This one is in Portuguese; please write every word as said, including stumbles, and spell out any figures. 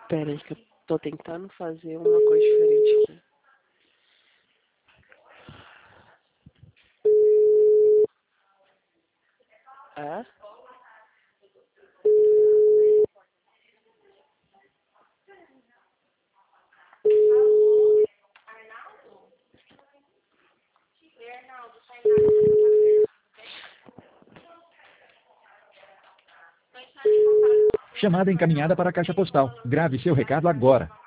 Pera aí que eu tô tentando fazer uma coisa diferente aqui. É? Chamada encaminhada para a caixa postal. Grave seu recado agora.